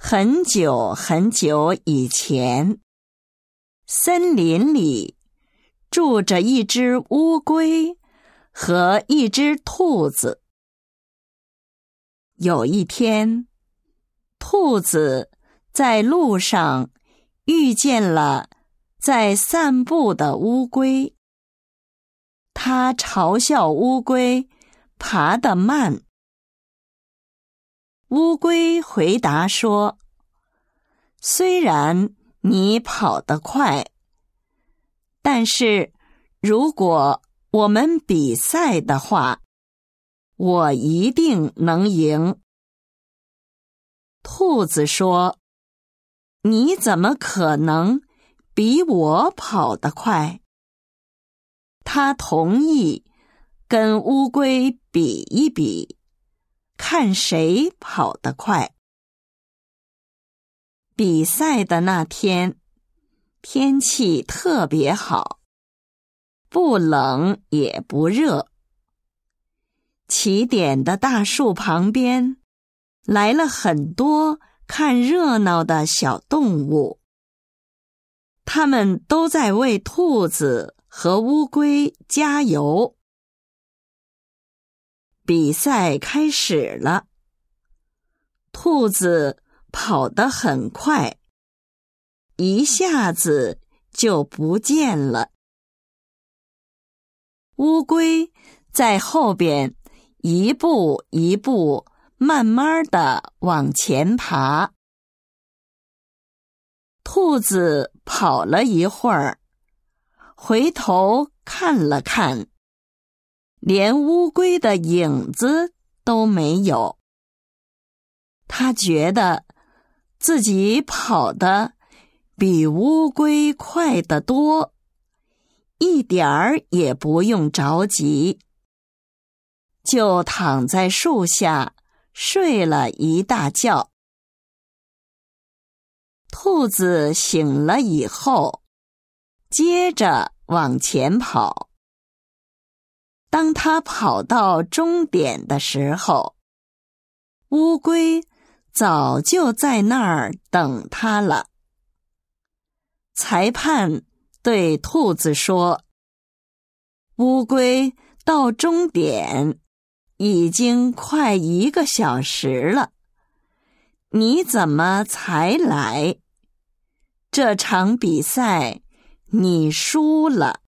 很久很久以前，森林里住着一只乌龟和一只兔子。有一天，兔子在路上遇见了在散步的乌龟，它嘲笑乌龟爬得慢。乌龟回答说：虽然你跑得快，但是如果我们比赛的话，我一定能赢。兔子说：你怎么可能比我跑得快？他同意跟乌龟比一比，看谁跑得快。比赛的那天，天气特别好，不冷也不热。起点的大树旁边来了很多看热闹的小动物，它们都在为兔子和乌龟加油。比赛开始了，兔子跑得很快，一下子就不见了。乌龟在后边一步一步慢慢地往前爬。兔子跑了一会儿，回头看了看，连乌龟的影子都没有。他觉得自己跑得比乌龟快得多，一点儿也不用着急，就躺在树下睡了一大觉。兔子醒了以后，接着往前跑。当它跑到终点的时候，乌龟早就在那儿等它了。裁判对兔子说：乌龟到终点已经快1个小时了，你怎么才来？这场比赛你输了。